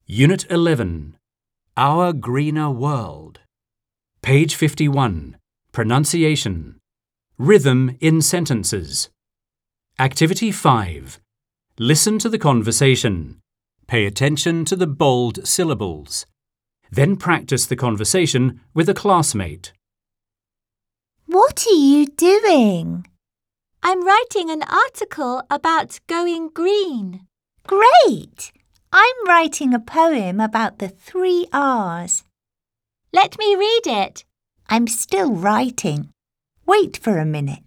Unit 11. Our Greener World. Page 51. Pronunciation. Rhythm in sentences. Activity 5. Listen to the conversation. Pay attention to the bold syllables. Then practice the conversation with a classmate. What are you doing? I'm writing an article about going green. Great! I'm writing a poem about the 3 R's. Let me read it. I'm still writing. Wait for a minute.